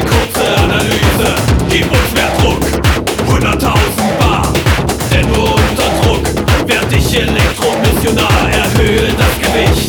kurze Analyse, gib uns mehr Druck, 100.000 Bar, denn nur unter Druck werd ich Elektromissionar, erhöhe das Gewicht.